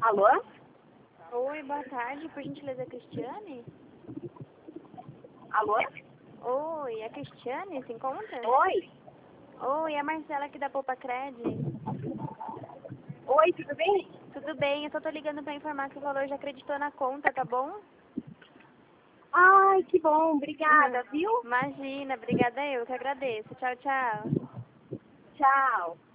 Alô? Oi, boa tarde. Por gentileza, Cristiane? Alô? Oi, a Cristiane se encontra? Oi? Oi, é a Marcela aqui da Poupa Cred. Oi, tudo bem? Tudo bem, eu só tô ligando pra informar que o valor já acreditou na conta, tá bom? Ai, que bom, obrigada, viu? Imagina, obrigada eu que agradeço. Tchau, tchau. Tchau.